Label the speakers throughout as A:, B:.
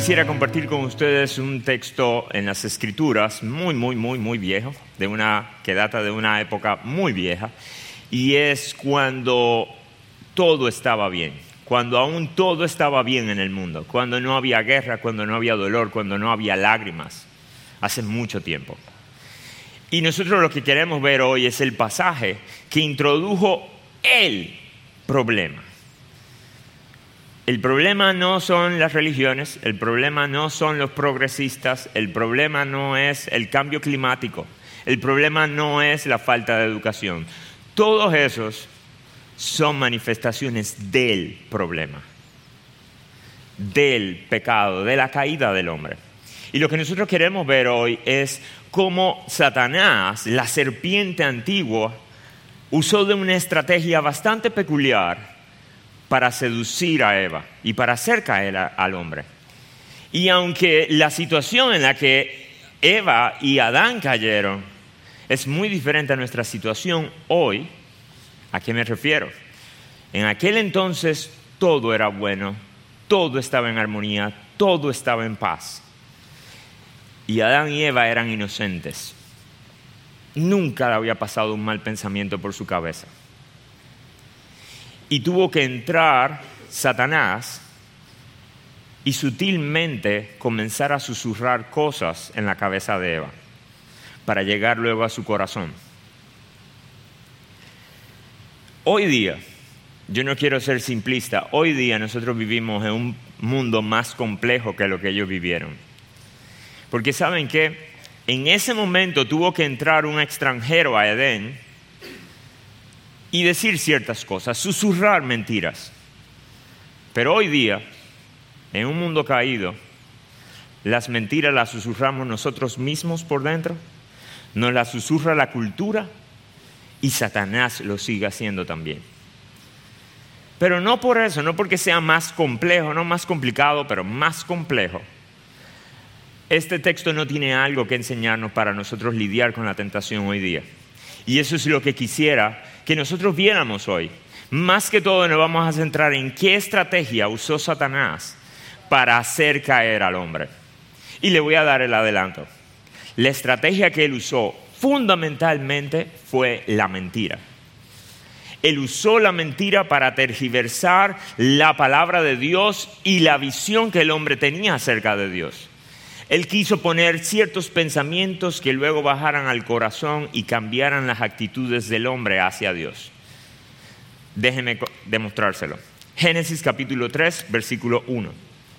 A: quisiera compartir con ustedes un texto en las Escrituras muy viejo, que data de una época muy vieja, y es cuando todo estaba bien, cuando aún todo estaba bien en el mundo, cuando no había guerra, cuando no había dolor, cuando no había lágrimas, hace mucho tiempo. Y nosotros lo que queremos ver hoy es el pasaje que introdujo el problema. El problema no son las religiones, el problema no son los progresistas, el problema no es el cambio climático, el problema no es la falta de educación. Todos esos son manifestaciones del problema, del pecado, de la caída del hombre. Y lo que nosotros queremos ver hoy es cómo Satanás, la serpiente antigua, usó de una estrategia bastante peculiar para seducir a Eva y para hacer caer al hombre. Y aunque la situación en la que Eva y Adán cayeron es muy diferente a nuestra situación hoy, ¿a qué me refiero? En aquel entonces todo era bueno, todo estaba en armonía, todo estaba en paz. Y Adán y Eva eran inocentes. Nunca le había pasado un mal pensamiento por su cabeza. Y tuvo que entrar Satanás y sutilmente comenzar a susurrar cosas en la cabeza de Eva para llegar luego a su corazón. Hoy día, yo no quiero ser simplista, hoy día nosotros vivimos en un mundo más complejo que lo que ellos vivieron. Porque ¿saben qué? En ese momento tuvo que entrar un extranjero a Edén y decir ciertas cosas, susurrar mentiras. Pero hoy día, en un mundo caído, las mentiras las susurramos nosotros mismos por dentro, nos las susurra la cultura y Satanás lo sigue haciendo también. Pero no por eso, no porque sea más complejo, no más complicado, pero más complejo. Este texto no tiene algo que enseñarnos para nosotros lidiar con la tentación hoy día. Y eso es lo que quisiera que nosotros viéramos hoy. Más que todo nos vamos a centrar en qué estrategia usó Satanás para hacer caer al hombre. Y le voy a dar el adelanto. La estrategia que él usó fundamentalmente fue la mentira. Él usó la mentira para tergiversar la palabra de Dios y la visión que el hombre tenía acerca de Dios. Él quiso poner ciertos pensamientos que luego bajaran al corazón y cambiaran las actitudes del hombre hacia Dios. Déjenme demostrárselo. Génesis capítulo 3, versículo 1.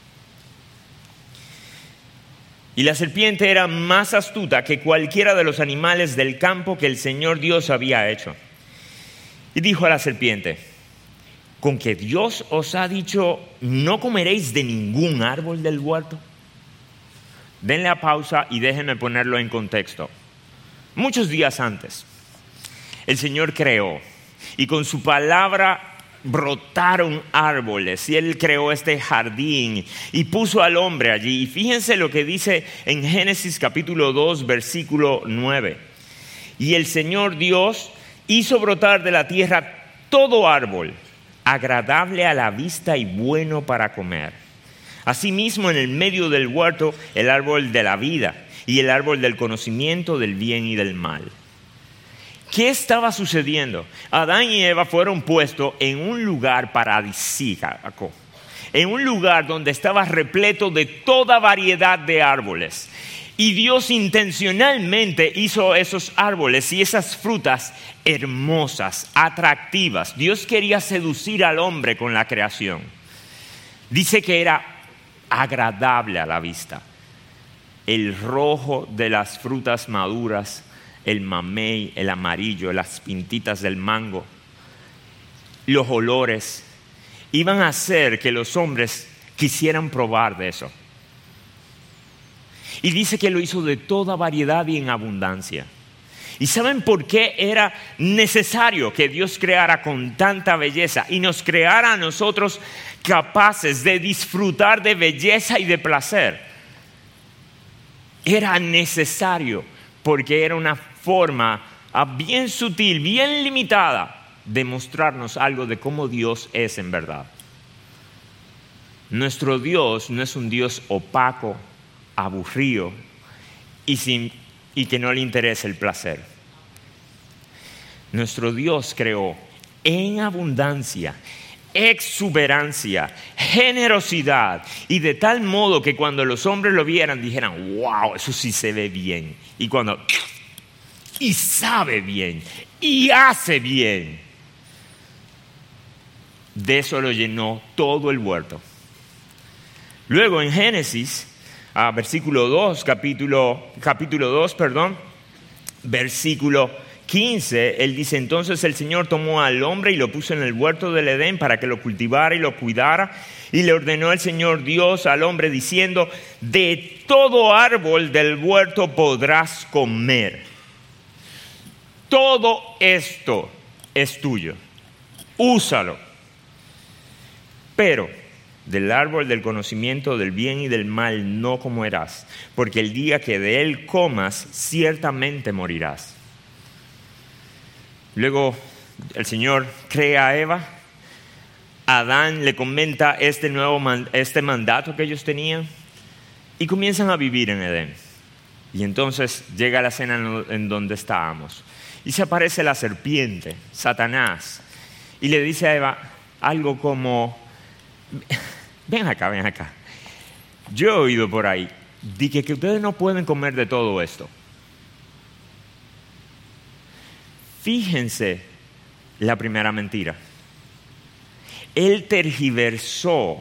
A: Y la serpiente era más astuta que cualquiera de los animales del campo que el Señor Dios había hecho. Y dijo a la serpiente: ¿con que Dios os ha dicho, no comeréis de ningún árbol del huerto? Denle a pausa y déjenme ponerlo en contexto. Muchos días antes, el Señor creó y con su palabra brotaron árboles y Él creó este jardín y puso al hombre allí. Y fíjense lo que dice en Génesis capítulo 2, versículo 9. Y el Señor Dios hizo brotar de la tierra todo árbol, agradable a la vista y bueno para comer. Asimismo, en el medio del huerto, el árbol de la vida y el árbol del conocimiento del bien y del mal. ¿Qué estaba sucediendo? Adán y Eva fueron puestos en un lugar paradisíaco, en un lugar donde estaba repleto de toda variedad de árboles. Y Dios intencionalmente hizo esos árboles y esas frutas hermosas, atractivas. Dios quería seducir al hombre con la creación. Dice que era agradable a la vista. El rojo de las frutas maduras, el mamey, el amarillo, las pintitas del mango, los olores, iban a hacer que los hombres quisieran probar de eso. Y dice que lo hizo de toda variedad y en abundancia. ¿Y saben por qué era necesario que Dios creara con tanta belleza y nos creara a nosotros capaces de disfrutar de belleza y de placer? Era necesario porque era una forma bien sutil, bien limitada de mostrarnos algo de cómo Dios es en verdad. Nuestro Dios no es un Dios opaco, aburrido y que no le interesa el placer. Nuestro Dios creó en abundancia, exuberancia, generosidad, y de tal modo que cuando los hombres lo vieran dijeran: wow, eso sí se ve bien. Y sabe bien, y hace bien. De eso lo llenó todo el huerto. Luego en Génesis, capítulo 2, versículo 15, él dice: entonces el Señor tomó al hombre y lo puso en el huerto del Edén para que lo cultivara y lo cuidara. Y le ordenó el Señor Dios al hombre diciendo: de todo árbol del huerto podrás comer. Todo esto es tuyo. Úsalo. Pero del árbol del conocimiento del bien y del mal no comerás, porque el día que de él comas, ciertamente morirás. Luego el Señor crea a Eva. Adán le comenta este mandato que ellos tenían y comienzan a vivir en Edén. Y entonces llega la escena en donde estábamos y se aparece la serpiente, Satanás, y le dice a Eva algo como: ven acá. Yo he oído por ahí de que ustedes no pueden comer de todo esto. Fíjense la primera mentira. Él tergiversó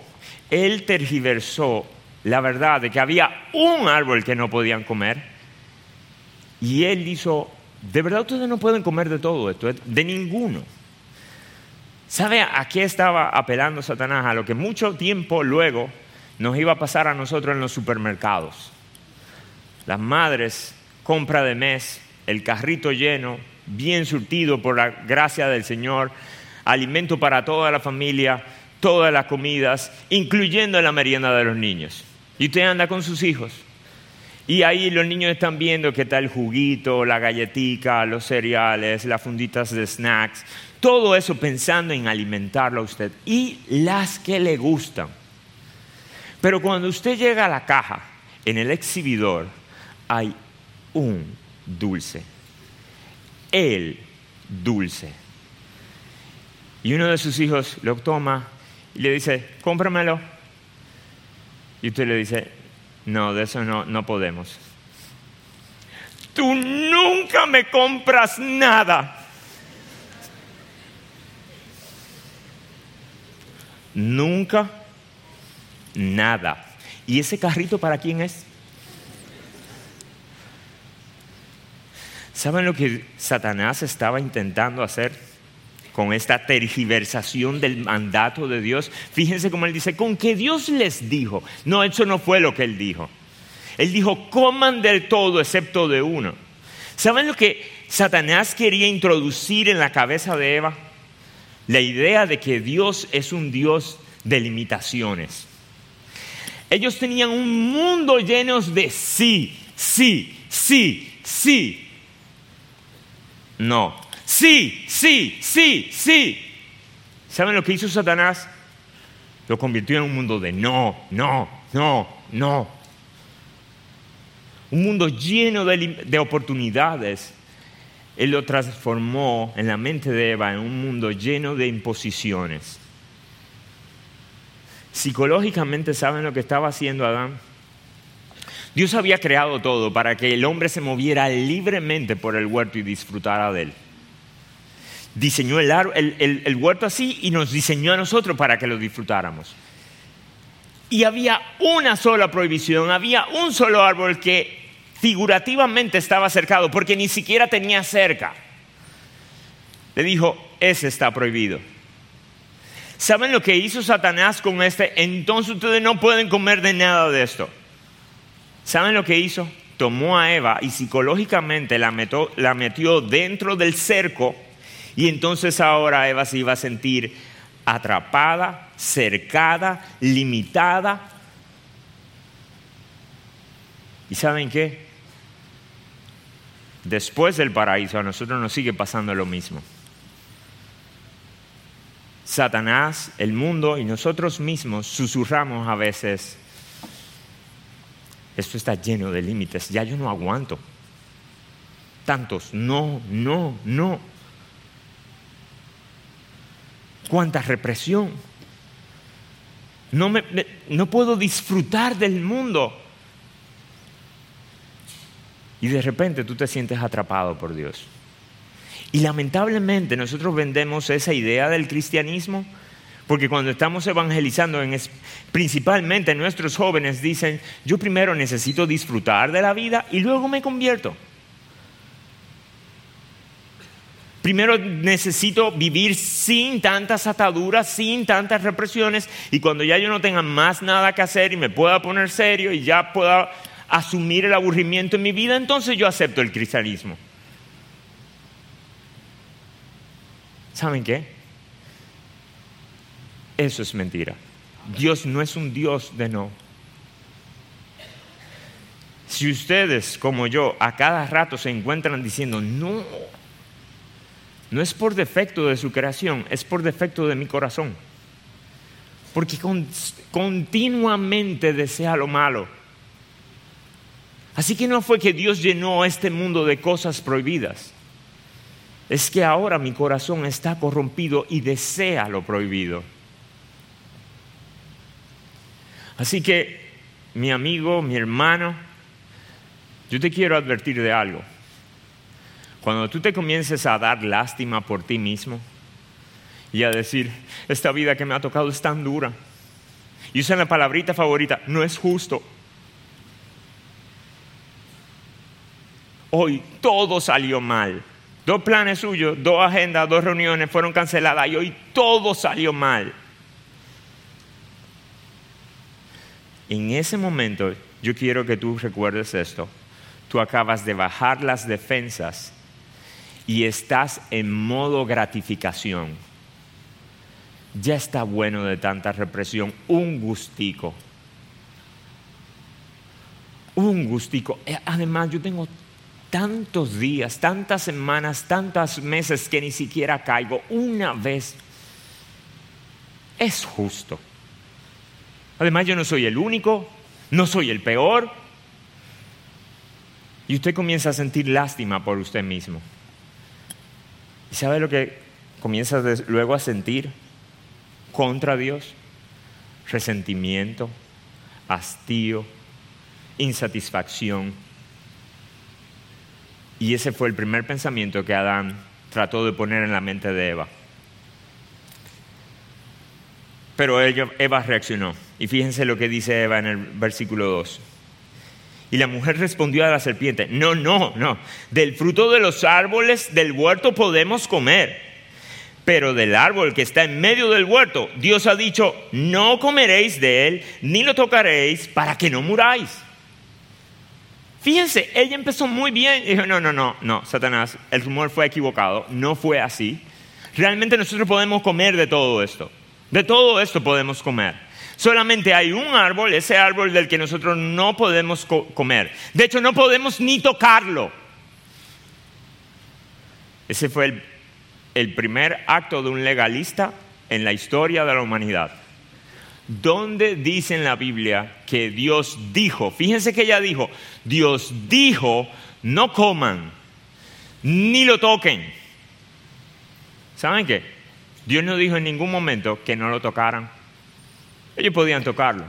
A: la verdad de que había un árbol que no podían comer. Y él hizo: ¿de verdad ustedes no pueden comer de todo esto? De ninguno. ¿Sabe a qué estaba apelando Satanás? A lo que mucho tiempo luego nos iba a pasar a nosotros en los supermercados. Las madres, compra de mes, el carrito lleno, bien surtido por la gracia del Señor, alimento para toda la familia, todas las comidas, incluyendo la merienda de los niños. Y usted anda con sus hijos. Y ahí los niños están viendo qué tal el juguito, la galletica, los cereales, las funditas de snacks. Todo eso pensando en alimentarlo a usted y las que le gustan. Pero cuando usted llega a la caja, en el exhibidor, hay un dulce. El dulce. Y uno de sus hijos lo toma y le dice: cómpramelo. Y usted le dice: no, de eso no podemos. Tú nunca me compras nada. Nunca, nada. ¿Y ese carrito para quién es? ¿Saben lo que Satanás estaba intentando hacer con esta tergiversación del mandato de Dios? Fíjense cómo él dice: con que Dios les dijo. No, eso no fue lo que él dijo. Él dijo: coman del todo excepto de uno. ¿Saben lo que Satanás quería introducir en la cabeza de Eva? La idea de que Dios es un Dios de limitaciones. Ellos tenían un mundo lleno de sí. No. Sí. ¿Saben lo que hizo Satanás? Lo convirtió en un mundo de no. Un mundo lleno de oportunidades. Él lo transformó en la mente de Eva en un mundo lleno de imposiciones. Psicológicamente, ¿saben lo que estaba haciendo Adán? Dios había creado todo para que el hombre se moviera libremente por el huerto y disfrutara de él. Diseñó el huerto así y nos diseñó a nosotros para que lo disfrutáramos. Y había una sola prohibición, había un solo árbol que figurativamente estaba cercado, porque ni siquiera tenía cerca. Le dijo: ese está prohibido. ¿Saben lo que hizo Satanás con este? Entonces ustedes no pueden comer de nada de esto. ¿Saben lo que hizo? Tomó a Eva y psicológicamente la metió dentro del cerco, y entonces ahora Eva se iba a sentir atrapada, cercada, limitada. ¿Y saben qué? Después del paraíso a nosotros nos sigue pasando lo mismo. Satanás, el mundo y nosotros mismos susurramos a veces: esto está lleno de límites, ya yo no aguanto. Tantos, no. Cuánta represión. No puedo disfrutar del mundo. Y de repente tú te sientes atrapado por Dios. Y lamentablemente nosotros vendemos esa idea del cristianismo, porque cuando estamos evangelizando, principalmente nuestros jóvenes dicen: yo primero necesito disfrutar de la vida y luego me convierto. Primero necesito vivir sin tantas ataduras, sin tantas represiones, y cuando ya yo no tenga más nada que hacer y me pueda poner serio y ya pueda asumir el aburrimiento en mi vida, entonces yo acepto el cristianismo. ¿Saben qué? Eso es mentira. Dios no es un Dios de no. Si ustedes, como yo, a cada rato se encuentran diciendo no es por defecto de su creación, es por defecto de mi corazón. Porque continuamente desea lo malo. Así que no fue que Dios llenó este mundo de cosas prohibidas. Es que ahora mi corazón está corrompido y desea lo prohibido. Así que, mi amigo, mi hermano, yo te quiero advertir de algo. Cuando tú te comiences a dar lástima por ti mismo y a decir: esta vida que me ha tocado es tan dura, y usan la palabrita favorita: no es justo. Hoy todo salió mal. 2 planes suyos, 2 agendas, 2 reuniones fueron canceladas y hoy todo salió mal. En ese momento yo quiero que tú recuerdes esto. Tú acabas de bajar las defensas y estás en modo gratificación. Ya está bueno de tanta represión. Un gustico. Además, yo tengo tantos días, tantas semanas, tantos meses que ni siquiera caigo una vez. Es justo. Además, yo no soy el único, no soy el peor. Y usted comienza a sentir lástima por usted mismo. ¿Y sabe lo que comienza luego a sentir contra Dios? Resentimiento, hastío, insatisfacción. Y ese fue el primer pensamiento que Adán trató de poner en la mente de Eva. Pero Eva reaccionó. Y fíjense lo que dice Eva en el versículo 2. Y la mujer respondió a la serpiente: no. Del fruto de los árboles del huerto podemos comer. Pero del árbol que está en medio del huerto, Dios ha dicho: no comeréis de él, ni lo tocaréis, para que no muráis. Fíjense, ella empezó muy bien y dijo: no, Satanás, el rumor fue equivocado, no fue así. Realmente nosotros podemos comer de todo esto. De todo esto podemos comer. Solamente hay un árbol, ese árbol del que nosotros no podemos comer. De hecho, no podemos ni tocarlo. Ese fue el primer acto de un legalista en la historia de la humanidad. ¿Dónde dice en la Biblia que Dios dijo? Fíjense que ella dijo: Dios dijo, no coman, ni lo toquen. ¿Saben qué? Dios no dijo en ningún momento que no lo tocaran. Ellos podían tocarlo.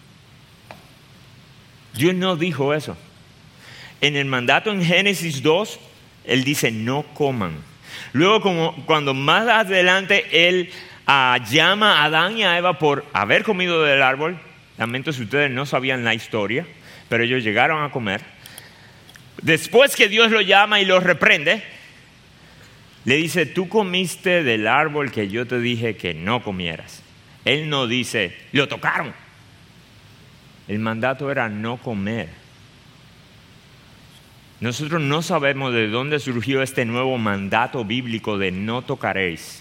A: Dios no dijo eso. En el mandato en Génesis 2, Él dice: no coman. Luego, cuando más adelante Él llama a Adán y a Eva por haber comido del árbol, lamento si ustedes no sabían la historia, pero ellos llegaron a comer. Después que Dios lo llama y lo reprende, le dice: tú comiste del árbol que yo te dije que no comieras. Él no dice: lo tocaron. El mandato era no comer. Nosotros no sabemos de dónde surgió este nuevo mandato bíblico de no tocaréis.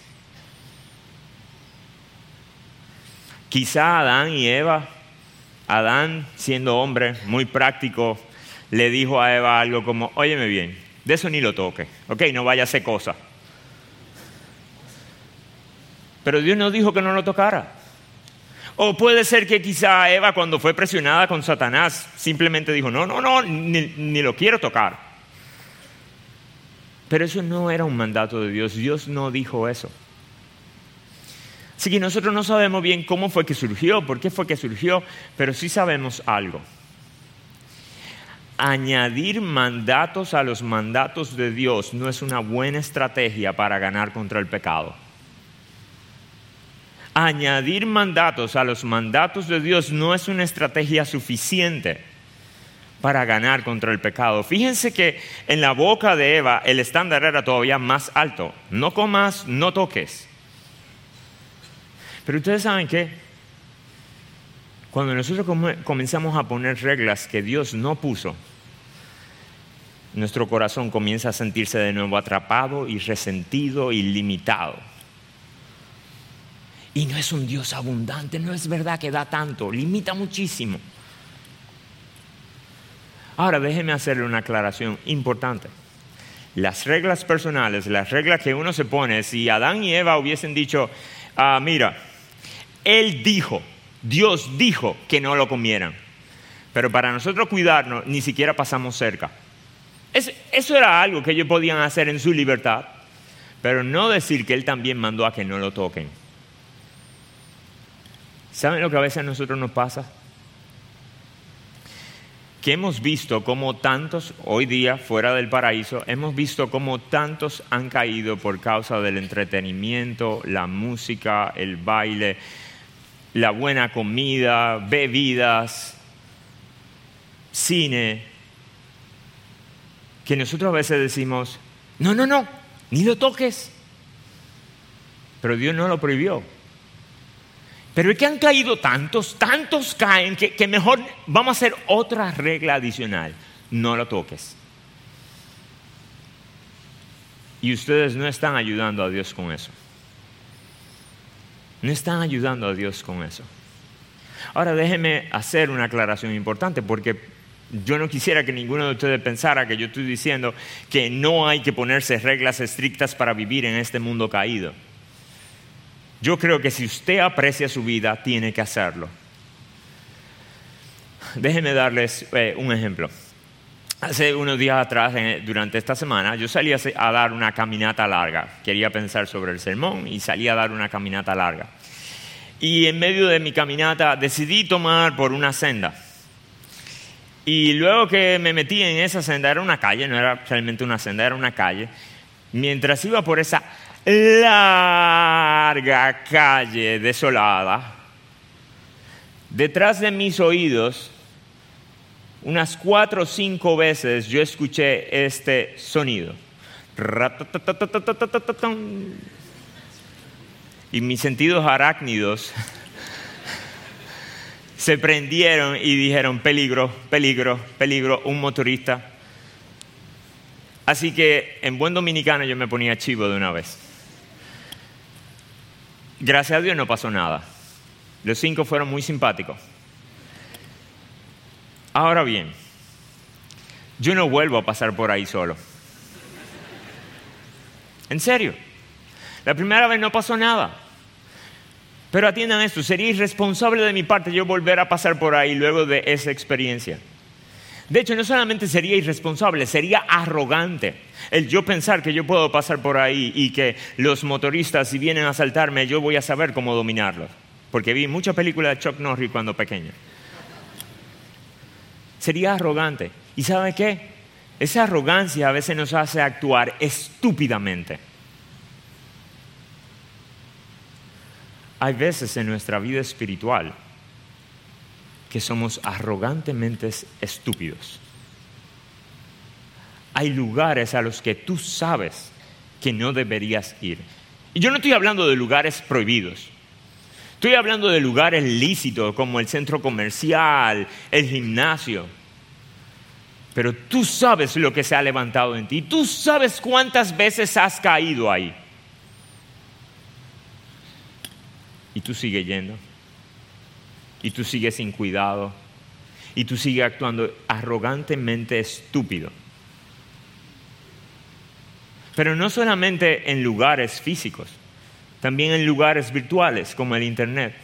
A: Quizá Adán y Eva, Adán siendo hombre muy práctico, le dijo a Eva algo como: óyeme bien, de eso ni lo toque, ok, no vaya a hacer cosa. pero Dios no dijo que no lo tocara. O puede ser que quizá Eva, cuando fue presionada con Satanás, simplemente dijo, no, ni lo quiero tocar. Pero eso no era un mandato de Dios. Dios no dijo eso. Así que nosotros no sabemos bien cómo fue que surgió, por qué fue que surgió, pero sí sabemos algo. Añadir mandatos a los mandatos de Dios no es una buena estrategia para ganar contra el pecado. Añadir mandatos a los mandatos de Dios no es una estrategia suficiente para ganar contra el pecado. Fíjense que en la boca de Eva el estándar era todavía más alto. No comas, no toques. Pero ustedes saben que cuando nosotros comenzamos a poner reglas que Dios no puso, nuestro corazón comienza a sentirse de nuevo atrapado y resentido y limitado. Y no es un Dios abundante, no es verdad que da tanto, limita muchísimo. Ahora déjeme hacerle una aclaración importante. Las reglas personales, las reglas que uno se pone, si Adán y Eva hubiesen dicho, mira, Dios dijo que no lo comieran, pero para nosotros cuidarnos ni siquiera pasamos cerca. Eso era algo que ellos podían hacer en su libertad, pero no decir que Él también mandó a que no lo toquen. ¿Saben lo que a veces a nosotros nos pasa? Que hemos visto cómo tantos, hoy día fuera del paraíso, hemos visto cómo tantos han caído por causa del entretenimiento, la música, el baile, la buena comida, bebidas, cine, que nosotros a veces decimos, no, ni lo toques. Pero Dios no lo prohibió. Pero es que han caído tantos caen, que mejor vamos a hacer otra regla adicional. No lo toques. Y ustedes no están ayudando a Dios con eso. No están ayudando a Dios con eso. Ahora déjenme hacer una aclaración importante, porque yo no quisiera que ninguno de ustedes pensara que yo estoy diciendo que no hay que ponerse reglas estrictas para vivir en este mundo caído. Yo creo que si usted aprecia su vida, tiene que hacerlo. Déjenme darles un ejemplo. Hace unos días atrás, durante esta semana, yo salí a dar una caminata larga. Quería pensar sobre el sermón y salí a dar una caminata larga. Y en medio de mi caminata decidí tomar por una senda. Y luego que me metí en esa senda, era una calle, no era realmente una senda, era una calle. Mientras iba por esa larga calle desolada, detrás de mis oídos, unas 4 o 5 veces yo escuché este sonido. Y mis sentidos arácnidos se prendieron y dijeron, peligro, peligro, peligro, un motorista. Así que en buen dominicano yo me ponía chivo de una vez. Gracias a Dios no pasó nada. Los 5 fueron muy simpáticos. Ahora bien, yo no vuelvo a pasar por ahí solo. En serio. La primera vez no pasó nada. Pero atiendan esto, sería irresponsable de mi parte yo volver a pasar por ahí luego de esa experiencia. De hecho, no solamente sería irresponsable, sería arrogante el yo pensar que yo puedo pasar por ahí y que los motoristas, si vienen a asaltarme, yo voy a saber cómo dominarlos. Porque vi muchas películas de Chuck Norris cuando pequeño. Sería arrogante. ¿Y sabe qué? Esa arrogancia a veces nos hace actuar estúpidamente. Hay veces en nuestra vida espiritual que somos arrogantemente estúpidos. Hay lugares a los que tú sabes que no deberías ir. Y yo no estoy hablando de lugares prohibidos. Estoy hablando de lugares lícitos como el centro comercial, el gimnasio. Pero tú sabes lo que se ha levantado en ti. Tú sabes cuántas veces has caído ahí. Y tú sigues yendo. Y tú sigues sin cuidado. Y tú sigues actuando arrogantemente estúpido. Pero no solamente en lugares físicos. también en lugares virtuales como el Internet.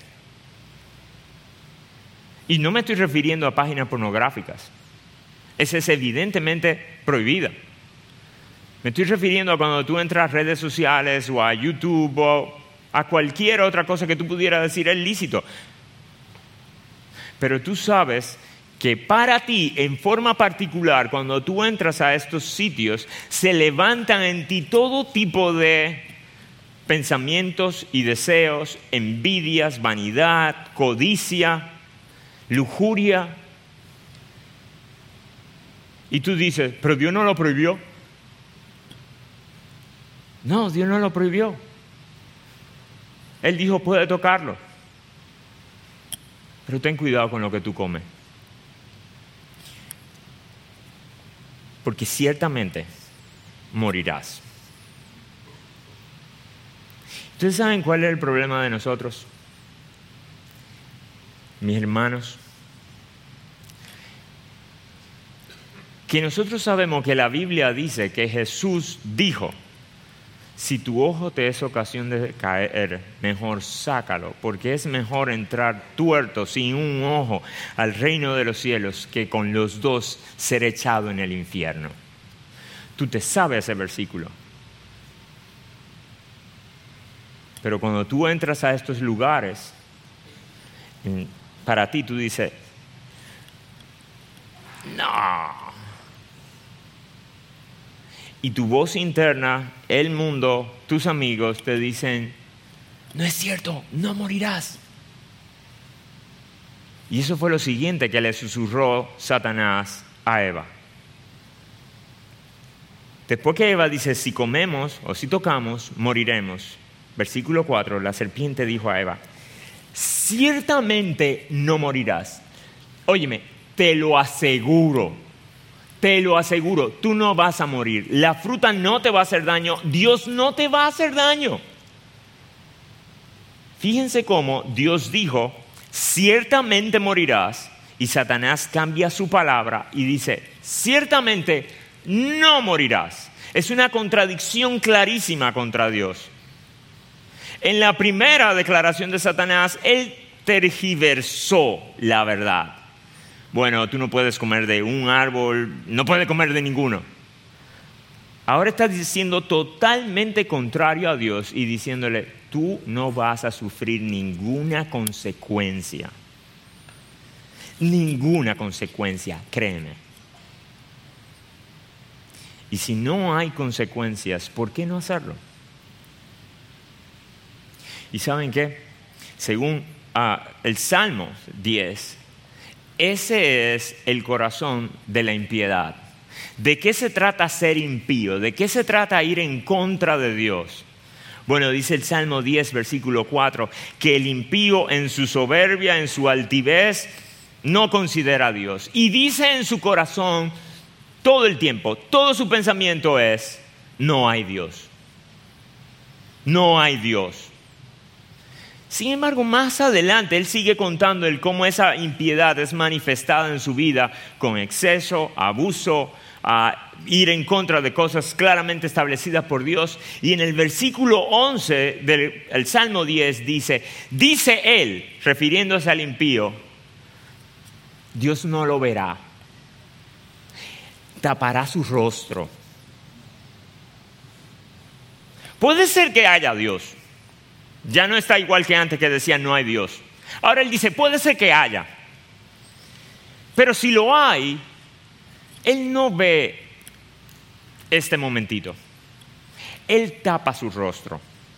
A: Y no me estoy refiriendo a páginas pornográficas. Esa es evidentemente prohibida. Me estoy refiriendo a cuando tú entras a redes sociales o a YouTube o a cualquier otra cosa que tú pudieras decir es lícito. Pero tú sabes que para ti, en forma particular, cuando tú entras a estos sitios, se levantan en ti todo tipo de pensamientos y deseos, envidias, vanidad, codicia, lujuria. Y tú dices, pero Dios no lo prohibió. No, Dios no lo prohibió. Él dijo, puede tocarlo. Pero ten cuidado con lo que tú comes. Porque ciertamente morirás. ¿Ustedes saben cuál es el problema de nosotros, mis hermanos? Que nosotros sabemos que la Biblia dice que Jesús dijo, si tu ojo te es ocasión de caer, mejor sácalo, porque es mejor entrar tuerto sin un ojo al reino de los cielos que con los dos ser echado en el infierno. Tú te sabes ese versículo. Pero cuando tú entras a estos lugares, para ti tú dices, no. Y tu voz interna, el mundo, tus amigos te dicen, no es cierto, no morirás. Y eso fue lo siguiente que le susurró Satanás a Eva. Después que Eva dice, si comemos o si tocamos, moriremos. Versículo 4, la serpiente dijo a Eva, ciertamente no morirás. Óyeme, te lo aseguro, tú no vas a morir. La fruta no te va a hacer daño, Dios no te va a hacer daño. Fíjense cómo Dios dijo, ciertamente morirás, y Satanás cambia su palabra y dice, ciertamente no morirás. Es una contradicción clarísima contra Dios. En la primera declaración de Satanás, él tergiversó la verdad. Bueno, tú no puedes comer de un árbol, no puedes comer de ninguno. Ahora está diciendo totalmente contrario a Dios y diciéndole, tú no vas a sufrir ninguna consecuencia. Ninguna consecuencia, créeme. Y si no hay consecuencias, ¿por qué no hacerlo? ¿Y saben qué? Según el Salmo 10, ese es el corazón de la impiedad. ¿De qué se trata ser impío? ¿De qué se trata ir en contra de Dios? Bueno, dice el Salmo 10, versículo 4, que el impío en su soberbia, en su altivez, no considera a Dios. Y dice en su corazón todo el tiempo, todo su pensamiento es, no hay Dios. No hay Dios. Sin embargo, más adelante, él sigue contando cómo esa impiedad es manifestada en su vida con exceso, abuso, ir en contra de cosas claramente establecidas por Dios. Y en el versículo 11 del Salmo 10 dice él, refiriéndose al impío, Dios no lo verá, tapará su rostro. Puede ser que haya Dios. Ya no está igual que antes que decía no hay Dios. Ahora él dice, puede ser que haya. Pero si lo hay, él no ve este momentito. Él tapa su rostro.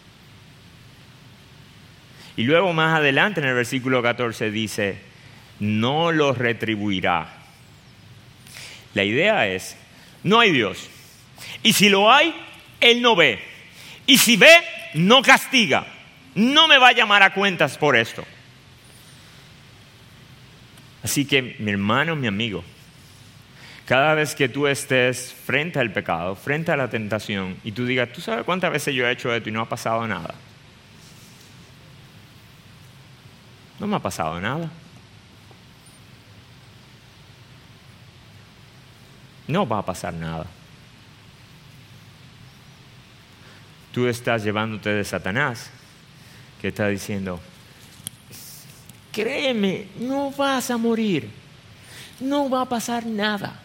A: Y luego más adelante en el versículo 14 dice, no lo retribuirá. La idea es, no hay Dios. Y si lo hay, él no ve. Y si ve, no castiga. No me va a llamar a cuentas por esto. Así que, mi hermano, mi amigo, cada vez que tú estés frente al pecado, frente a la tentación, y tú digas, ¿tú sabes cuántas veces yo he hecho esto y no ha pasado nada? No me ha pasado nada. No va a pasar nada. Tú estás llevándote de Satanás que está diciendo, créeme, no vas a morir, no va a pasar nada.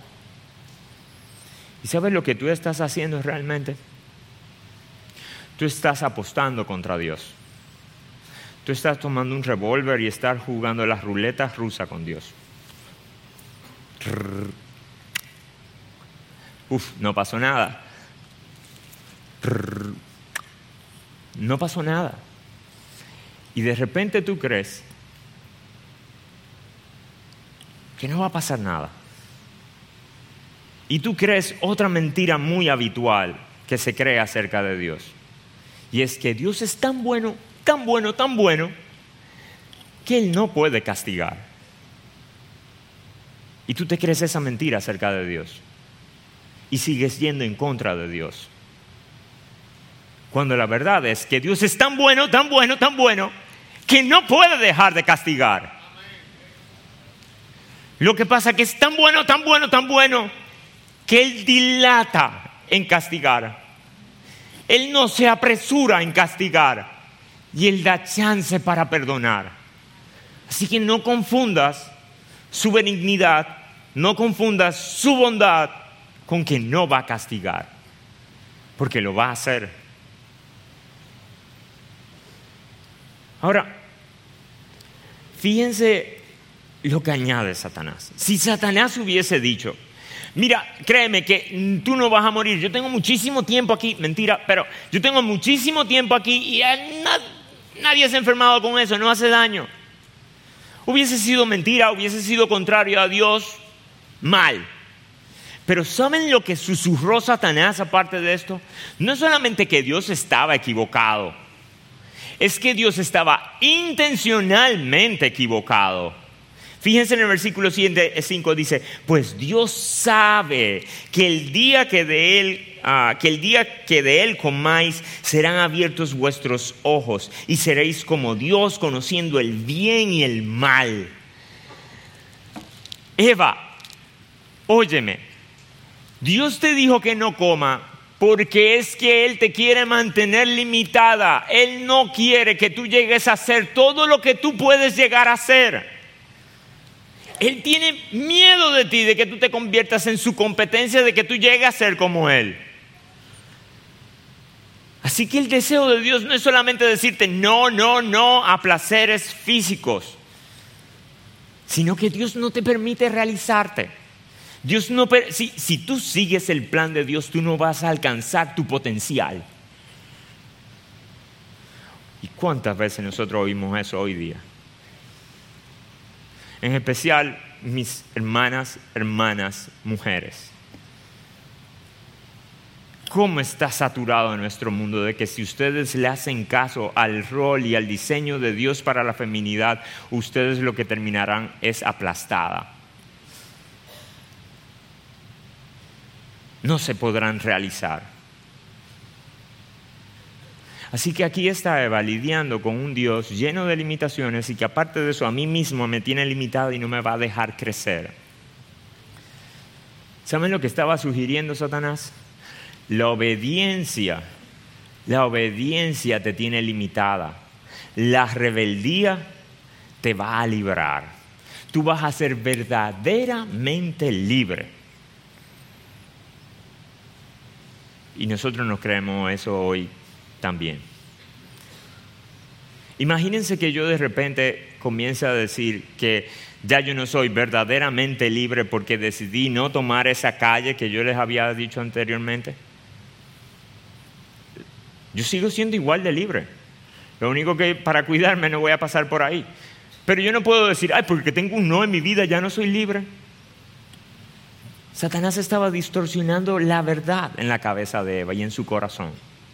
A: ¿Y sabes lo que tú estás haciendo realmente? Tú estás apostando contra Dios. Tú estás tomando un revólver y estás jugando las ruletas rusas con Dios. No pasó nada. No pasó nada. Y de repente tú crees que no va a pasar nada. Y tú crees otra mentira muy habitual que se cree acerca de Dios. Y es que Dios es tan bueno, tan bueno, tan bueno, que Él no puede castigar. Y tú te crees esa mentira acerca de Dios. Y sigues yendo en contra de Dios. Cuando la verdad es que Dios es tan bueno, tan bueno, tan bueno, que no puede dejar de castigar. Lo que pasa es que es tan bueno, tan bueno, tan bueno, que Él dilata en castigar. Él no se apresura en castigar. Y Él da chance para perdonar. Así que no confundas su benignidad, no confundas su bondad con que no va a castigar. Porque lo va a hacer. Ahora, fíjense lo que añade Satanás. Si Satanás hubiese dicho, mira, créeme que tú no vas a morir, yo tengo muchísimo tiempo aquí, mentira, pero yo tengo muchísimo tiempo aquí y nadie se ha enfermado con eso, no hace daño. Hubiese sido mentira, hubiese sido contrario a Dios, mal. Pero ¿saben lo que susurró Satanás aparte de esto? No solamente que Dios estaba equivocado, es que Dios estaba intencionalmente equivocado. Fíjense en el versículo 5 dice, pues Dios sabe que el día que de él comáis serán abiertos vuestros ojos y seréis como Dios conociendo el bien y el mal. Eva, óyeme, Dios te dijo que no coma porque es que Él te quiere mantener limitada. Él no quiere que tú llegues a hacer todo lo que tú puedes llegar a hacer. Él tiene miedo de ti, de que tú te conviertas en su competencia, de que tú llegues a ser como Él. Así que el deseo de Dios no es solamente decirte no, no, no a placeres físicos, sino que Dios no te permite realizarte. Dios no, si tú sigues el plan de Dios, tú no vas a alcanzar tu potencial. ¿Y cuántas veces nosotros oímos eso hoy día? En especial mis hermanas, mujeres. ¿Cómo está saturado en nuestro mundo de que si ustedes le hacen caso al rol y al diseño de Dios para la feminidad, ustedes lo que terminarán es aplastada? No se podrán realizar. Así que aquí está Eva lidiando con un Dios lleno de limitaciones y que aparte de eso a mí mismo me tiene limitado y no me va a dejar crecer. ¿Saben lo que estaba sugiriendo Satanás? La obediencia te tiene limitada. La rebeldía te va a librar. Tú vas a ser verdaderamente libre. Y nosotros nos creemos eso hoy también. Imagínense que yo de repente comience a decir que ya yo no soy verdaderamente libre porque decidí no tomar esa calle que yo les había dicho anteriormente. Yo sigo siendo igual de libre. Lo único que para cuidarme no voy a pasar por ahí. Pero yo no puedo decir, porque tengo un no en mi vida ya no soy libre. Satanás estaba distorsionando la verdad en la cabeza de Eva y en su corazón.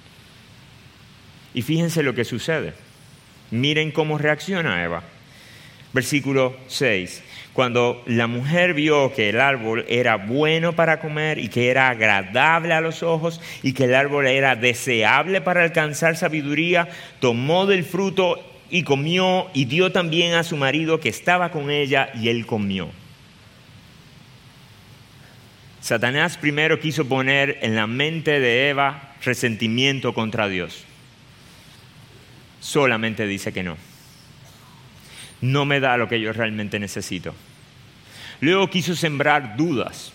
A: Y fíjense lo que sucede. Miren cómo reacciona Eva. Versículo 6. Cuando la mujer vio que el árbol era bueno para comer y que era agradable a los ojos y que el árbol era deseable para alcanzar sabiduría, tomó del fruto y comió y dio también a su marido que estaba con ella y él comió. Satanás primero quiso poner en la mente de Eva resentimiento contra Dios. solamente dice que no. No me da lo que yo realmente necesito. Luego quiso sembrar dudas.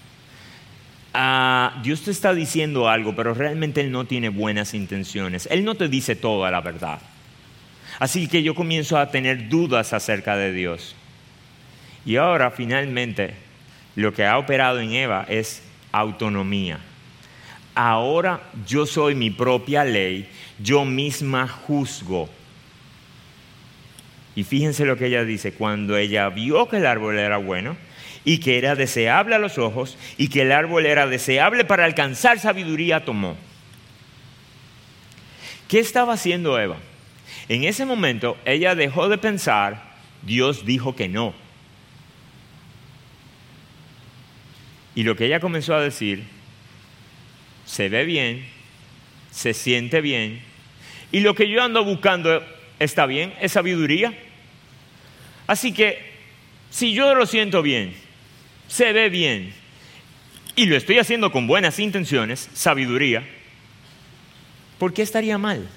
A: Dios te está diciendo algo, pero realmente Él no tiene buenas intenciones. Él no te dice toda la verdad. Así que yo comienzo a tener dudas acerca de Dios. Y ahora, finalmente, lo que ha operado en Eva es autonomía. Ahora yo soy mi propia ley, yo misma juzgo. Y fíjense lo que ella dice: cuando ella vio que el árbol era bueno y que era deseable a los ojos y que el árbol era deseable para alcanzar sabiduría, tomó. ¿Qué estaba haciendo Eva? En ese momento ella dejó de pensar, Dios dijo que no. Y lo que ella comenzó a decir, se ve bien, se siente bien, y lo que yo ando buscando está bien, es sabiduría. Así que, si yo lo siento bien, se ve bien, y lo estoy haciendo con buenas intenciones, sabiduría, ¿por qué estaría mal?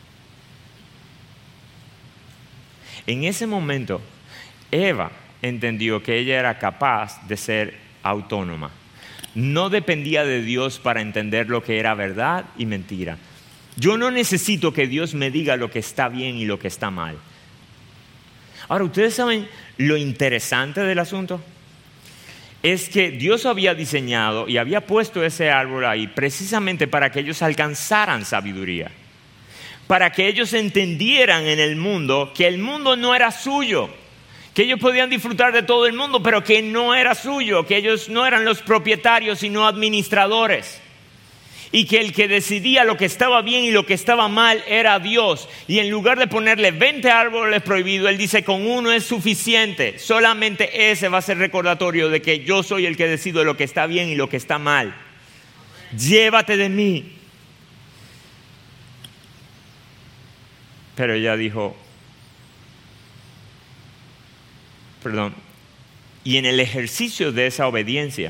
A: En ese momento, Eva entendió que ella era capaz de ser autónoma. No dependía de Dios para entender lo que era verdad y mentira. Yo no necesito que Dios me diga lo que está bien y lo que está mal. Ahora, ¿ustedes saben lo interesante del asunto? Es que Dios había diseñado y había puesto ese árbol ahí precisamente para que ellos alcanzaran sabiduría. Para que ellos entendieran en el mundo que el mundo no era suyo, que ellos podían disfrutar de todo el mundo, pero que no era suyo, que ellos no eran los propietarios, sino administradores. Y que el que decidía lo que estaba bien y lo que estaba mal era Dios. Y en lugar de ponerle 20 árboles prohibidos, Él dice, con uno es suficiente. Solamente ese va a ser recordatorio de que yo soy el que decido lo que está bien y lo que está mal. Llévate de mí. Pero ella dijo, y en el ejercicio de esa obediencia,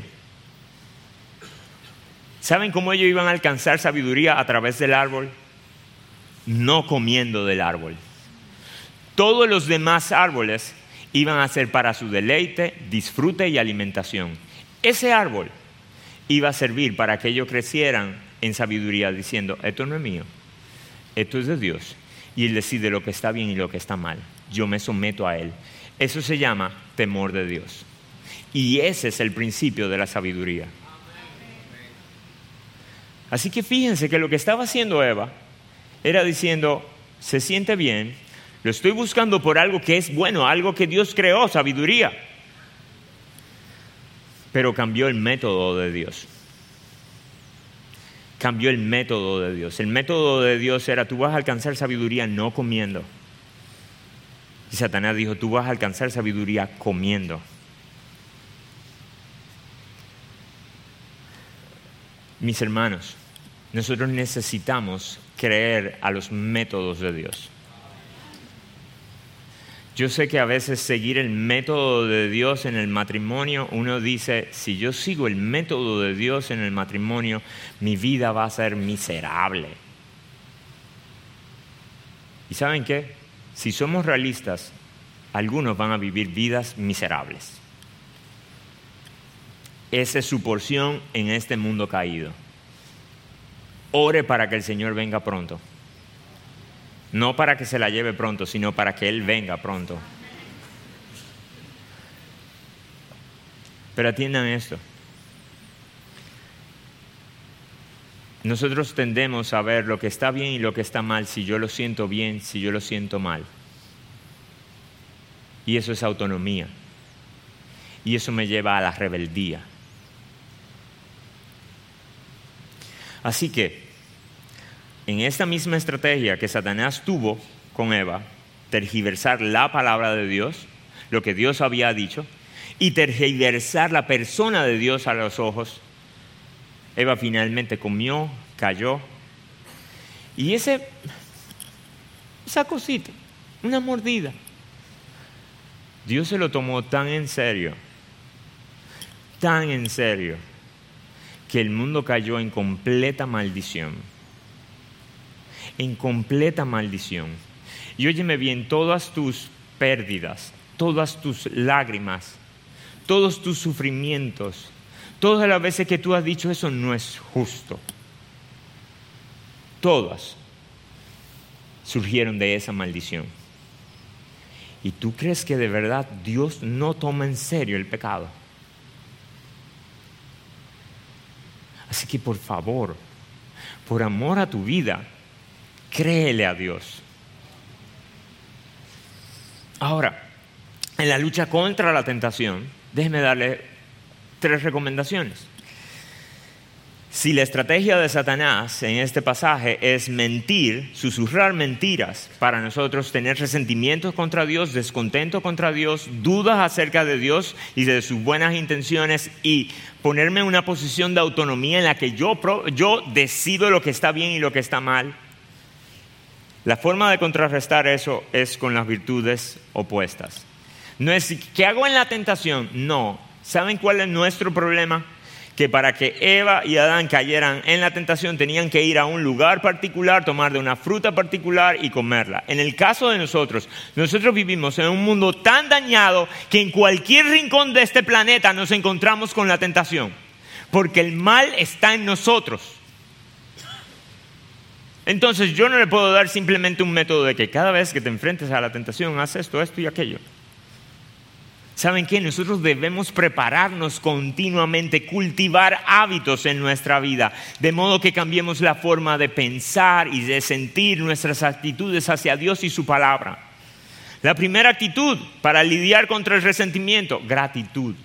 A: ¿saben cómo ellos iban a alcanzar sabiduría a través del árbol? No comiendo del árbol. Todos los demás árboles iban a ser para su deleite, disfrute y alimentación. Ese árbol iba a servir para que ellos crecieran en sabiduría, diciendo, esto no es mío, esto es de Dios. Y Él decide lo que está bien y lo que está mal. Yo me someto a Él. Eso se llama temor de Dios. Y ese es el principio de la sabiduría. Así que fíjense que lo que estaba haciendo Eva era diciendo, se siente bien, lo estoy buscando por algo que es bueno, algo que Dios creó, sabiduría. Pero cambió el método de Dios. Cambió el método de Dios. El método de Dios era, tú vas a alcanzar sabiduría no comiendo. Y Satanás dijo, tú vas a alcanzar sabiduría comiendo. Mis hermanos, nosotros necesitamos creer a los métodos de Dios. Yo sé que a veces seguir el método de Dios en el matrimonio, uno dice, si yo sigo el método de Dios en el matrimonio, mi vida va a ser miserable. ¿Y saben qué? Si somos realistas, algunos van a vivir vidas miserables. Esa es su porción en este mundo caído. Ore para que el Señor venga pronto. No para que se la lleve pronto, sino para que Él venga pronto. Pero atiendan esto. Nosotros tendemos a ver lo que está bien y lo que está mal, si yo lo siento bien, si yo lo siento mal. Y eso es autonomía. Y eso me lleva a la rebeldía. Así que, en esta misma estrategia que Satanás tuvo con Eva, tergiversar la palabra de Dios, lo que Dios había dicho, y tergiversar la persona de Dios a los ojos, Eva finalmente comió, cayó. Y esa cosita, una mordida, Dios se lo tomó tan en serio, que el mundo cayó en completa maldición. En completa maldición. Y óyeme bien, todas tus pérdidas, todas tus lágrimas, todos tus sufrimientos, todas las veces que tú has dicho eso no es justo, todas surgieron de esa maldición. ¿Y tú crees que de verdad Dios no toma en serio el pecado? Así que por favor, por amor a tu vida, créele a Dios. Ahora, en la lucha contra la tentación, déjeme darle 3 recomendaciones. Si la estrategia de Satanás en este pasaje es mentir, susurrar mentiras para nosotros tener resentimientos contra Dios, descontento contra Dios, dudas acerca de Dios y de sus buenas intenciones y ponerme en una posición de autonomía en la que yo decido lo que está bien y lo que está mal, la forma de contrarrestar eso es con las virtudes opuestas. No es ¿qué hago en la tentación? No. ¿Saben cuál es nuestro problema? Que para que Eva y Adán cayeran en la tentación tenían que ir a un lugar particular, tomar de una fruta particular y comerla. En el caso de nosotros vivimos en un mundo tan dañado que en cualquier rincón de este planeta nos encontramos con la tentación, porque el mal está en nosotros. Entonces yo no le puedo dar simplemente un método de que cada vez que te enfrentes a la tentación haz esto, esto y aquello. ¿Saben qué? Nosotros debemos prepararnos continuamente, cultivar hábitos en nuestra vida, de modo que cambiemos la forma de pensar y de sentir nuestras actitudes hacia Dios y su palabra. La primera actitud para lidiar contra el resentimiento, gratitud.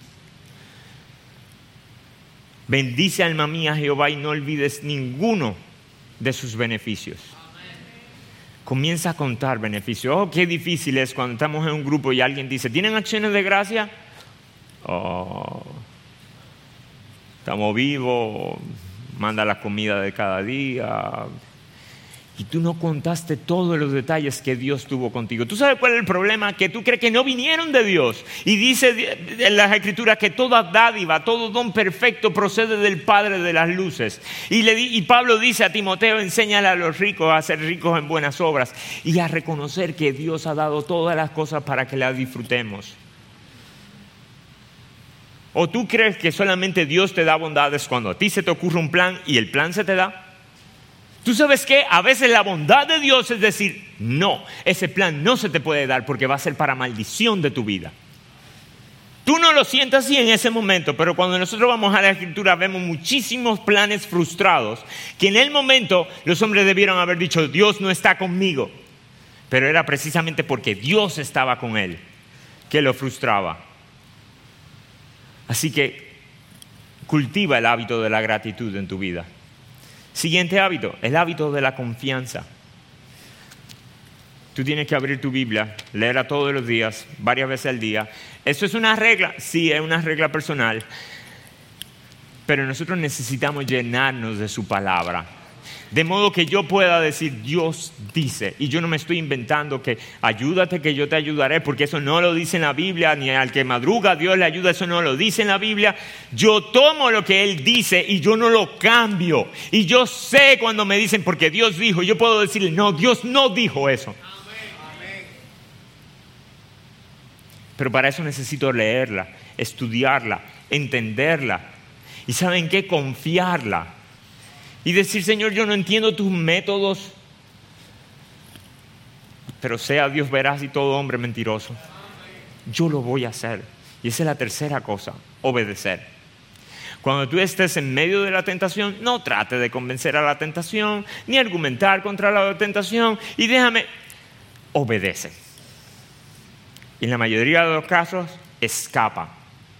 A: Bendice alma mía Jehová y no olvides ninguno de sus beneficios. Comienza a contar beneficios. Oh, qué difícil es cuando estamos en un grupo y alguien dice, ¿tienen acciones de gracia? Oh, estamos vivos, manda la comida de cada día. Y tú no contaste todos los detalles que Dios tuvo contigo. ¿Tú sabes cuál es el problema? Que tú crees que no vinieron de Dios. Y dice en las Escrituras que toda dádiva, todo don perfecto procede del Padre de las luces. Y Pablo dice a Timoteo, enséñale a los ricos a ser ricos en buenas obras y a reconocer que Dios ha dado todas las cosas para que las disfrutemos. ¿O tú crees que solamente Dios te da bondades cuando a ti se te ocurre un plan y el plan se te da? ¿Tú sabes qué? A veces la bondad de Dios es decir, no, ese plan no se te puede dar porque va a ser para maldición de tu vida. Tú no lo sientes así en ese momento, pero cuando nosotros vamos a la Escritura vemos muchísimos planes frustrados que en el momento los hombres debieron haber dicho, Dios no está conmigo. Pero era precisamente porque Dios estaba con él que lo frustraba. Así que cultiva el hábito de la gratitud en tu vida. Siguiente hábito, el hábito de la confianza. Tú tienes que abrir tu Biblia, leerla todos los días, varias veces al día. ¿Eso es una regla? Sí, es una regla personal. Pero nosotros necesitamos llenarnos de su palabra. De modo que yo pueda decir, Dios dice, y yo no me estoy inventando que ayúdate que yo te ayudaré, porque eso no lo dice en la Biblia, ni al que madruga Dios le ayuda, eso no lo dice en la Biblia. Yo tomo lo que Él dice y yo no lo cambio. Y yo sé cuando me dicen, porque Dios dijo, yo puedo decirle, no, Dios no dijo eso. Amén. Pero para eso necesito leerla, estudiarla, entenderla. ¿Y saben qué? Confiarla. Y decir, Señor, yo no entiendo tus métodos, pero sea Dios veraz y todo hombre mentiroso. Yo lo voy a hacer. Y esa es la tercera cosa, obedecer. Cuando tú estés en medio de la tentación, no trate de convencer a la tentación, ni argumentar contra la tentación. Y déjame, obedece. Y en la mayoría de los casos, escapa.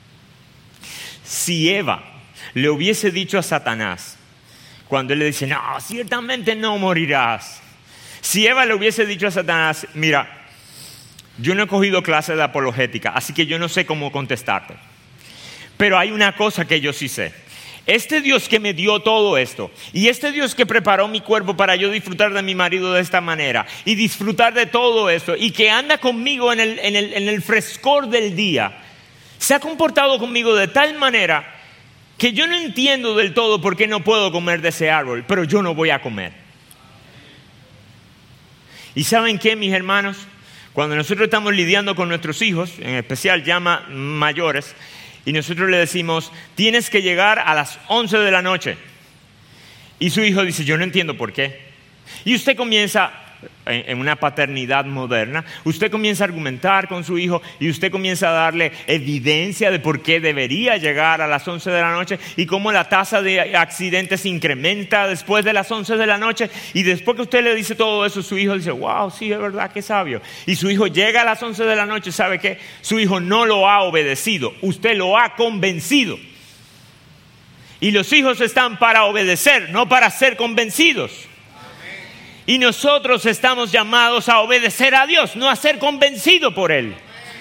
A: Si Eva le hubiese dicho a Satanás, cuando él le dice, no, ciertamente no morirás. Si Eva le hubiese dicho a Satanás, mira, yo no he cogido clase de apologética, así que yo no sé cómo contestarte. Pero hay una cosa que yo sí sé. Este Dios que me dio todo esto, y este Dios que preparó mi cuerpo para yo disfrutar de mi marido de esta manera, y disfrutar de todo esto, y que anda conmigo en el frescor del día, se ha comportado conmigo de tal manera que yo no entiendo del todo por qué no puedo comer de ese árbol, pero yo no voy a comer. ¿Y saben qué, mis hermanos? Cuando nosotros estamos lidiando con nuestros hijos, en especial ya mayores, y nosotros le decimos, tienes que llegar a las 11 de la noche. Y su hijo dice, yo no entiendo por qué. Y usted comienza, en una paternidad moderna, usted comienza a argumentar con su hijo y usted comienza a darle evidencia de por qué debería llegar a las 11 de la noche y cómo la tasa de accidentes incrementa después de las 11 de la noche. Y después que usted le dice todo eso, su hijo dice, wow, sí, es verdad, qué sabio. Y su hijo llega a las 11 de la noche, ¿sabe qué? Su hijo no lo ha obedecido, usted lo ha convencido. Y los hijos están para obedecer, no para ser convencidos. Y nosotros estamos llamados a obedecer a Dios, no a ser convencidos por Él.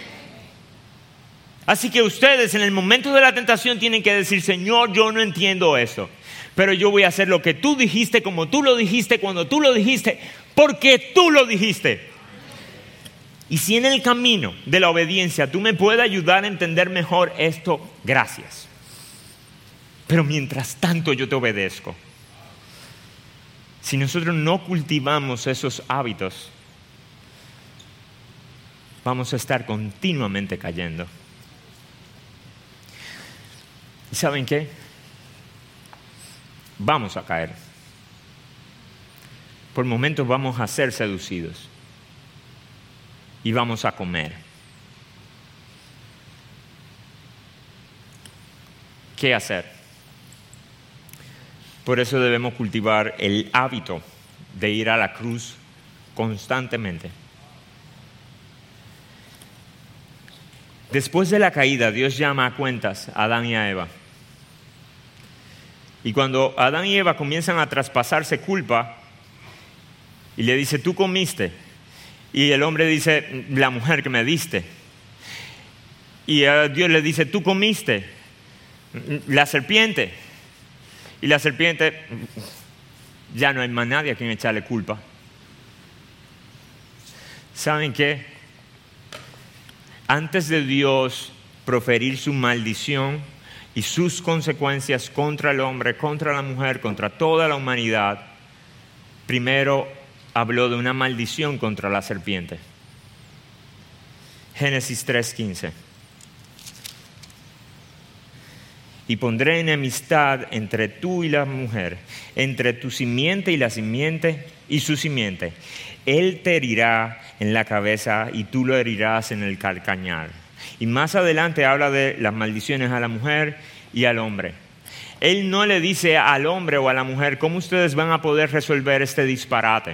A: Así que ustedes en el momento de la tentación tienen que decir, Señor, yo no entiendo esto, pero yo voy a hacer lo que tú dijiste, como tú lo dijiste, cuando tú lo dijiste, porque tú lo dijiste. Y si en el camino de la obediencia tú me puedes ayudar a entender mejor esto, gracias. Pero mientras tanto yo te obedezco. Si nosotros no cultivamos esos hábitos, vamos a estar continuamente cayendo. ¿Y saben qué? Vamos a caer. Por momentos vamos a ser seducidos y vamos a comer. ¿Qué hacer? Por eso debemos cultivar el hábito de ir a la cruz constantemente. Después de la caída, Dios llama a cuentas a Adán y a Eva. Y cuando Adán y Eva comienzan a traspasarse culpa, y le dice, tú comiste. Y el hombre dice, la mujer que me diste. Y Dios le dice, tú comiste. La serpiente. Y la serpiente, ya no hay más nadie a quien echarle culpa. ¿Saben qué? Antes de Dios proferir su maldición y sus consecuencias contra el hombre, contra la mujer, contra toda la humanidad, primero habló de una maldición contra la serpiente. Génesis 3:15. Y pondré enemistad entre tú y la mujer, entre tu simiente y la simiente y su simiente. Él te herirá en la cabeza y tú lo herirás en el calcañar. Y más adelante habla de las maldiciones a la mujer y al hombre. Él no le dice al hombre o a la mujer cómo ustedes van a poder resolver este disparate.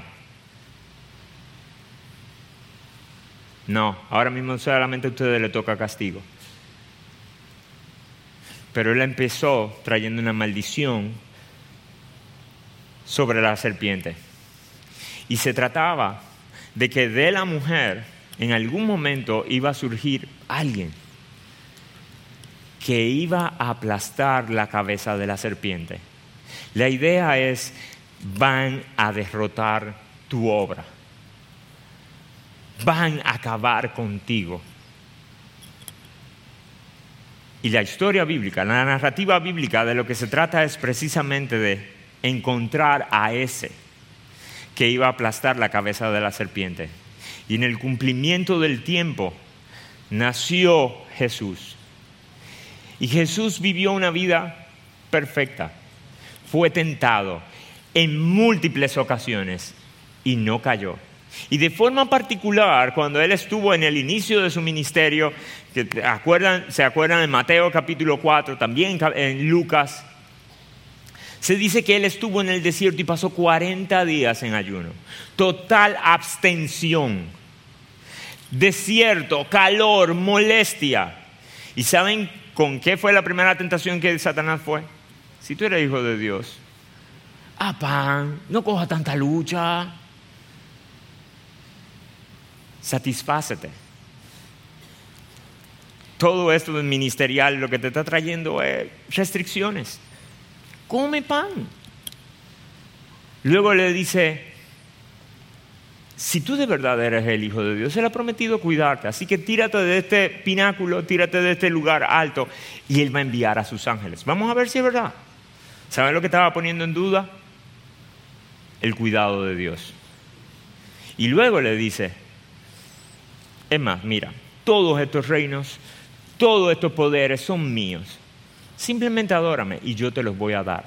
A: No, ahora mismo solamente a ustedes les toca castigo. Pero él empezó trayendo una maldición sobre la serpiente. Y se trataba de que de la mujer en algún momento iba a surgir alguien que iba a aplastar la cabeza de la serpiente. La idea es, van a derrotar tu obra. Van a acabar contigo. Y la historia bíblica, la narrativa bíblica de lo que se trata es precisamente de encontrar a ese que iba a aplastar la cabeza de la serpiente. Y en el cumplimiento del tiempo nació Jesús. Y Jesús vivió una vida perfecta. Fue tentado en múltiples ocasiones y no cayó. Y de forma particular, cuando Él estuvo en el inicio de su ministerio, se acuerdan en Mateo capítulo 4, también en Lucas, se dice que Él estuvo en el desierto y pasó 40 días en ayuno. Total abstención, desierto, calor, molestia. ¿Y saben con qué fue la primera tentación que Satanás fue? Si tú eres hijo de Dios, pan, no coja tanta lucha. Satisfácete. Todo esto del ministerial lo que te está trayendo es restricciones. Come pan. Luego le dice, si tú de verdad eres el Hijo de Dios, Él ha prometido cuidarte, así que tírate de este pináculo, tírate de este lugar alto y Él va a enviar a sus ángeles. Vamos a ver si es verdad. ¿Saben lo que estaba poniendo en duda? El cuidado de Dios. Y luego le dice, es más, mira, todos estos reinos, todos estos poderes son míos. Simplemente adórame y yo te los voy a dar.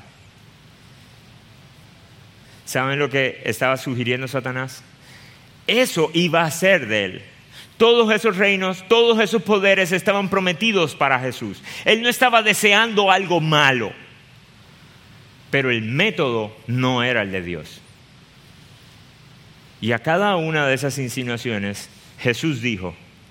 A: ¿Saben lo que estaba sugiriendo Satanás? Eso iba a ser de él. Todos esos reinos, todos esos poderes estaban prometidos para Jesús. Él no estaba deseando algo malo, pero el método no era el de Dios. Y a cada una de esas insinuaciones, Jesús dijo,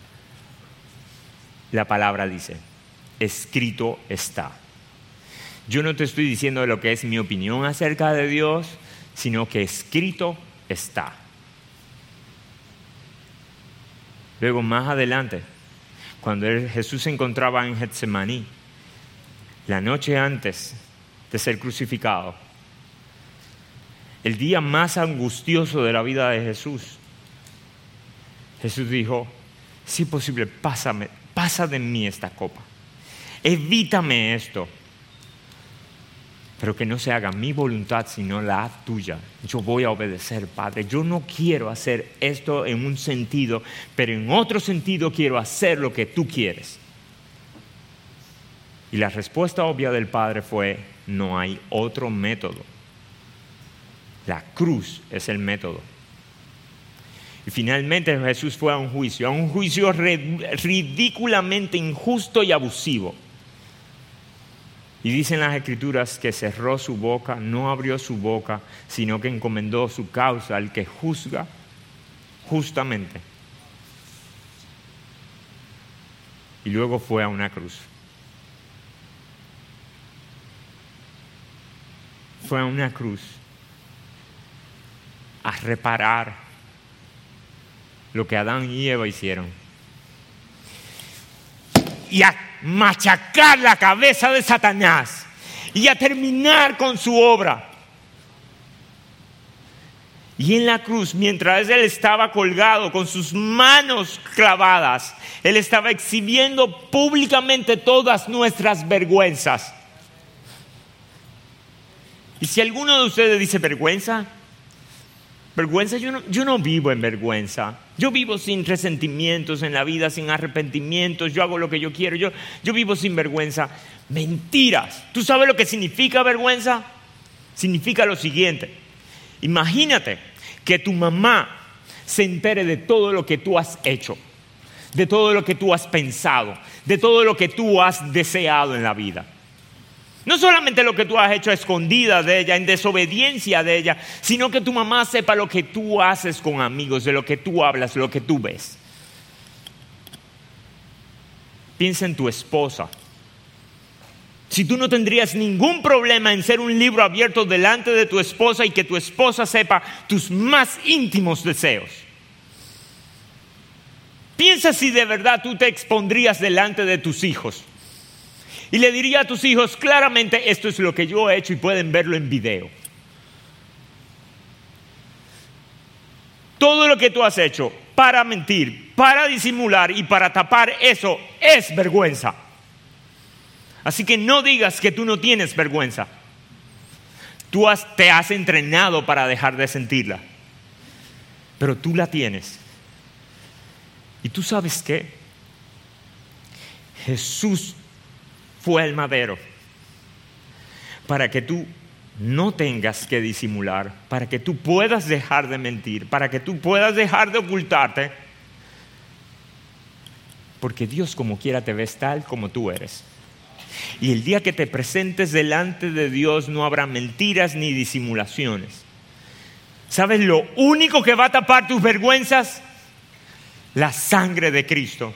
A: la palabra dice, escrito está. Yo no te estoy diciendo lo que es mi opinión acerca de Dios, sino que escrito está. Luego, más adelante, cuando Jesús se encontraba en Getsemaní, la noche antes de ser crucificado, el día más angustioso de la vida de Jesús, Jesús dijo, si es posible, pasa de mí esta copa, evítame esto, pero que no se haga mi voluntad sino la tuya. Yo voy a obedecer, Padre. Yo no quiero hacer esto en un sentido, pero en otro sentido quiero hacer lo que tú quieres. Y la respuesta obvia del Padre fue, no hay otro método. La cruz es el método. Y finalmente Jesús fue a un juicio ridículamente injusto y abusivo. Y dicen las Escrituras que cerró su boca, no abrió su boca, sino que encomendó su causa al que juzga justamente. Y luego fue a una cruz. Fue a una cruz a reparar lo que Adán y Eva hicieron. Y a machacar la cabeza de Satanás y a terminar con su obra. Y en la cruz, mientras él estaba colgado con sus manos clavadas, él estaba exhibiendo públicamente todas nuestras vergüenzas. Y si alguno de ustedes dice vergüenza, yo no vivo en vergüenza. Yo vivo sin resentimientos en la vida, sin arrepentimientos. Yo hago lo que yo quiero. Yo vivo sin vergüenza. Mentiras. ¿Tú sabes lo que significa vergüenza? Significa lo siguiente. Imagínate que tu mamá se entere de todo lo que tú has hecho, de todo lo que tú has pensado, de todo lo que tú has deseado en la vida. No solamente lo que tú has hecho a escondidas de ella, en desobediencia de ella, sino que tu mamá sepa lo que tú haces con amigos, de lo que tú hablas, de lo que tú ves. Piensa en tu esposa. Si tú no tendrías ningún problema en ser un libro abierto delante de tu esposa y que tu esposa sepa tus más íntimos deseos. Piensa si de verdad tú te expondrías delante de tus hijos. Y le diría a tus hijos, claramente esto es lo que yo he hecho y pueden verlo en video. Todo lo que tú has hecho para mentir, para disimular y para tapar, eso es vergüenza. Así que no digas que tú no tienes vergüenza. Te has entrenado para dejar de sentirla. Pero tú la tienes. ¿Y tú sabes qué? Jesús fue el madero para que tú no tengas que disimular, para que tú puedas dejar de mentir, para que tú puedas dejar de ocultarte, porque Dios como quiera te ves tal como tú eres. Y el día que te presentes delante de Dios no habrá mentiras ni disimulaciones. ¿Sabes lo único que va a tapar tus vergüenzas? La sangre de Cristo.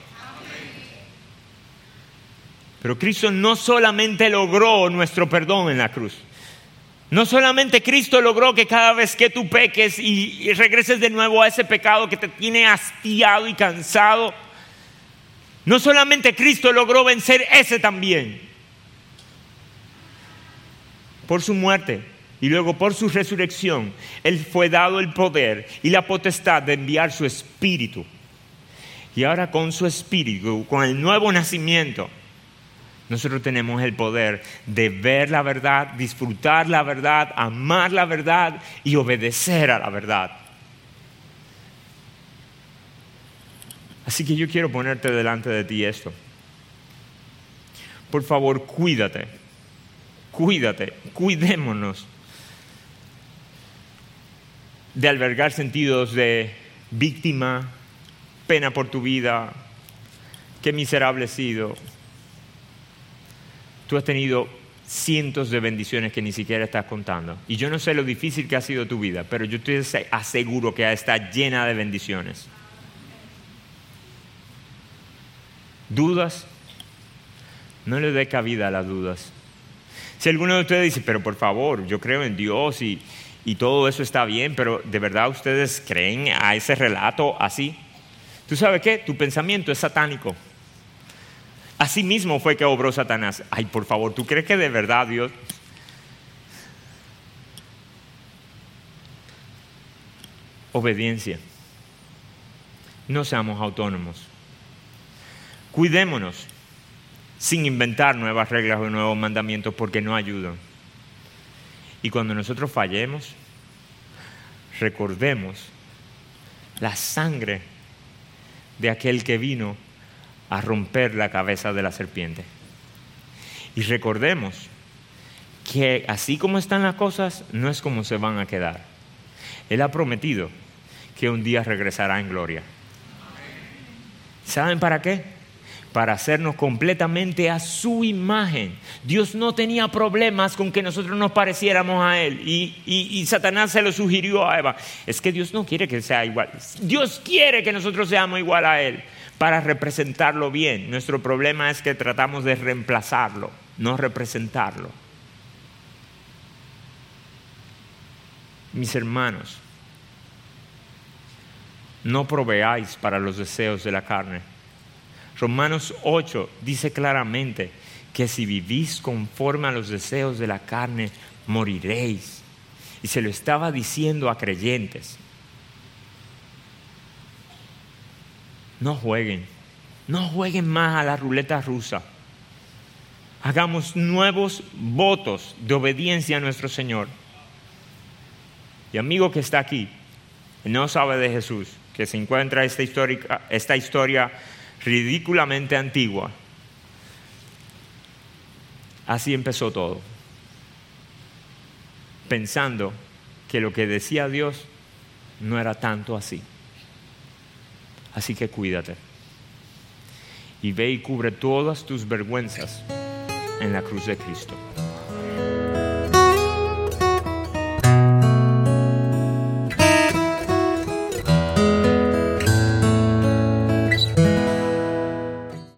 A: Pero Cristo no solamente logró nuestro perdón en la cruz. No solamente Cristo logró que cada vez que tú peques y regreses de nuevo a ese pecado que te tiene hastiado y cansado. No solamente Cristo logró vencer ese también. Por su muerte y luego por su resurrección, Él fue dado el poder y la potestad de enviar su Espíritu. Y ahora con su Espíritu, con el nuevo nacimiento, nosotros tenemos el poder de ver la verdad, disfrutar la verdad, amar la verdad y obedecer a la verdad. Así que yo quiero ponerte delante de ti esto. Por favor, cuídate, cuidémonos de albergar sentidos de víctima, pena por tu vida, qué miserable he sido. Tú has tenido cientos de bendiciones que ni siquiera estás contando. Y yo no sé lo difícil que ha sido tu vida, pero yo te aseguro que está llena de bendiciones. ¿Dudas? No le dé cabida a las dudas. Si alguno de ustedes dice, pero por favor, yo creo en Dios y todo eso está bien, pero ¿de verdad ustedes creen a ese relato así? ¿Tú sabes qué? Tu pensamiento es satánico. Así mismo fue que obró Satanás. Ay, por favor, ¿tú crees que de verdad Dios? Obediencia. No seamos autónomos. Cuidémonos sin inventar nuevas reglas o nuevos mandamientos porque no ayudan. Y cuando nosotros fallemos, recordemos la sangre de aquel que vino a romper la cabeza de la serpiente. Y recordemos que así como están las cosas, no es como se van a quedar. Él ha prometido que un día regresará en gloria. ¿Saben para qué? Para hacernos completamente a su imagen. Dios no tenía problemas con que nosotros nos pareciéramos a Él. Y Satanás se lo sugirió a Eva. Es que Dios no quiere que sea igual. Dios quiere que nosotros seamos igual a Él para representarlo bien. Nuestro problema es que tratamos de reemplazarlo, no representarlo. Mis hermanos, no proveáis para los deseos de la carne. Romanos 8 dice claramente que si vivís conforme a los deseos de la carne, moriréis. Y se lo estaba diciendo a creyentes. No jueguen más a la ruleta rusa. Hagamos nuevos votos de obediencia a nuestro Señor. Y amigo que está aquí, no sabe de Jesús, que se encuentra esta historia ridículamente antigua. Así empezó todo. Pensando que lo que decía Dios no era tanto así. Así que cuídate. Y ve y cubre todas tus vergüenzas en la cruz de Cristo.